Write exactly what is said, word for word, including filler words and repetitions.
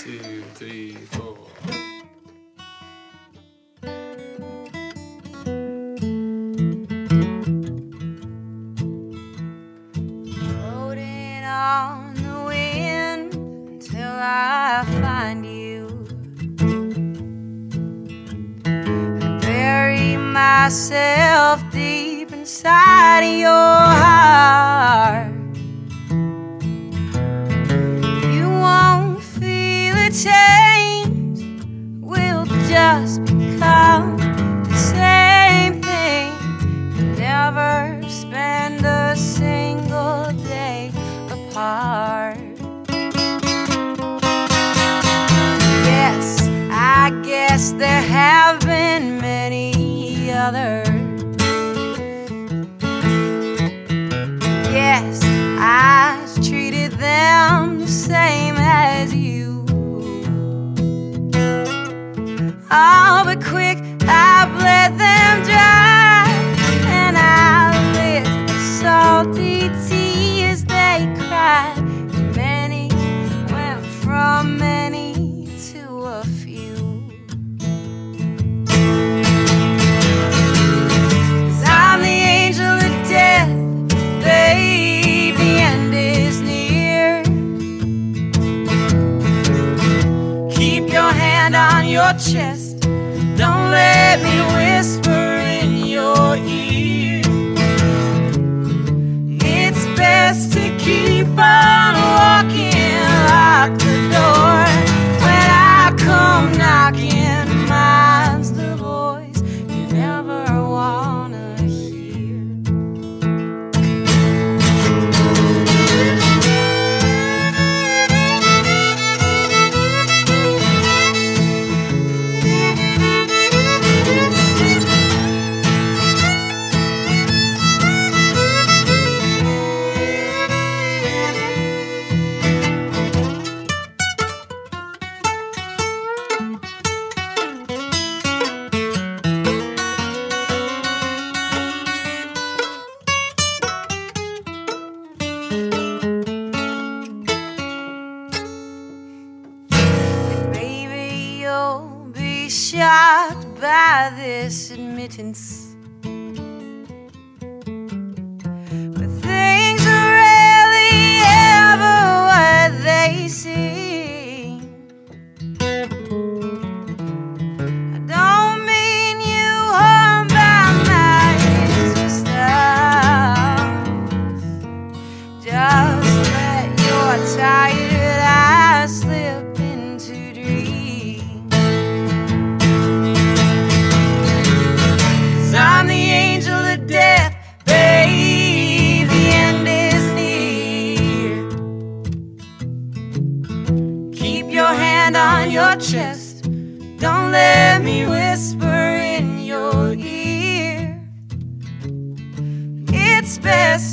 two, three, four. Floating on the wind until I find you. I bury myself deep inside of your heart. You won't feel a change, we'll just become the same thing. You'll never spend a single day apart. Yes, I guess there have been many others. Yes, I treated them the same as you. Oh, but quick, I bled them dry, and I lit the salty tears they cried. Many went from many to a few. 'Cause I'm the angel of death, babe, the end is near. Keep your hand on your chest, don't let me whisper in your ear. It's best to keep on walking, lock the door when I come knocking. Mine's the voice you never wanna hear. Baby, you'll be shocked by this admittance, but things are rarely ever what they seem. I don't mean you harm by my existence. Just let your tired eyes slip into dreams. 'Cause I'm the angel of death, babe, the end is near. Keep your hand on your chest, don't let me whisper in your ear. It's best